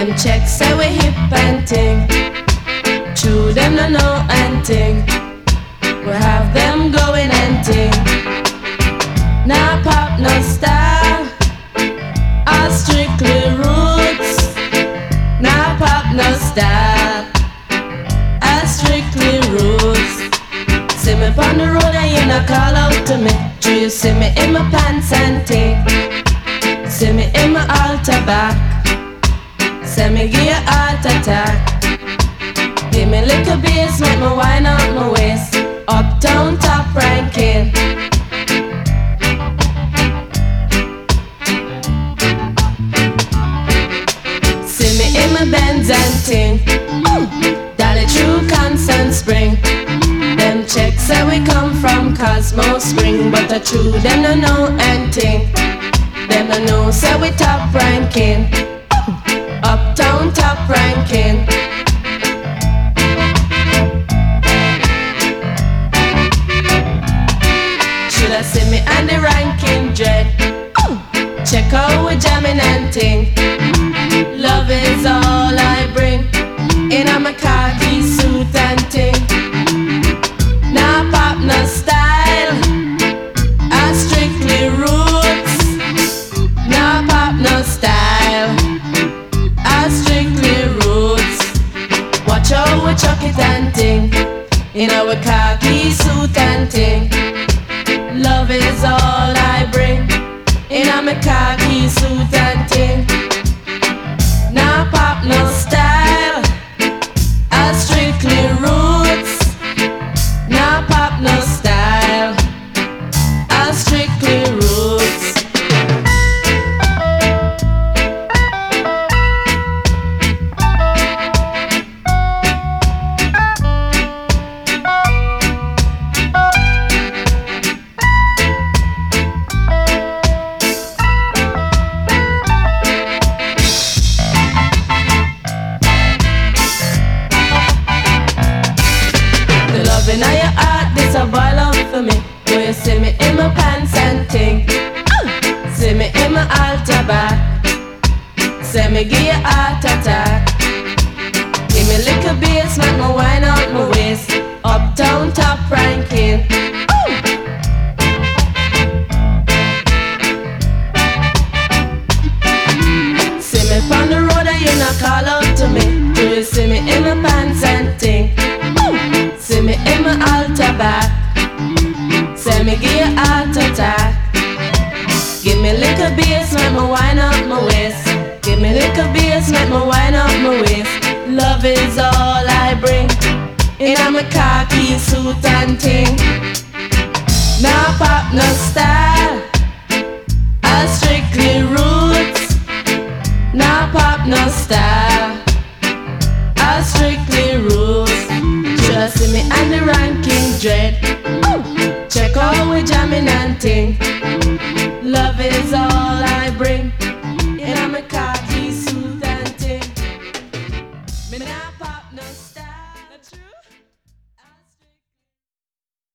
Them checks say we hip and ting. True, them no know and ting. We have them going and ting. Nah pop, no style. All strictly roots. Nah pop, no style. All strictly roots. See me on the road and you not call out to me. Do you see me in my pants and ting? See me in my altar back. Say me give you heart attack. Give me little bass, make me wind out my waist. Uptown top ranking. See me in my Benz and ting. Dolly true Constant Spring. Them checks say we come from Cosmo Spring, but the true them no know and ting. Them no know say we top ranking. Uptown top ranking. Shoulda see me and the ranking dread. Check out we jamming and ting. Love is all I bring. In a my khaki suit and ting. Nah pop, no style. I strictly roots. Nah pop, no style. I strictly roots. Watch out we chuck it and ting. In our khaki suit and ting. Love is all I bring. In a my khaki suit and ting. Nah pop, no style. I strictly roots. Nah pop, no style. I strictly roots. Loving on your heart, this a boil up for me. Do you see me in my pants and ting? See me in my altar back. Say me give you heart attack. Give me little bass, make me wind out my waist. Uptown top ranking. See me on the road and you not call out to me. Do you see me in my pants and ting? See me in my altar back. Say me give you heart attack. Give me little bass, make me wind up my waist. Give me little bass, make me wind up my waist. Love is all I bring. In a my khaki suit and ting. Nah pop, no style. I strictly roots. Nah pop, no style. I strictly roots. See me and the ranking dread. Check out we jamming and ting.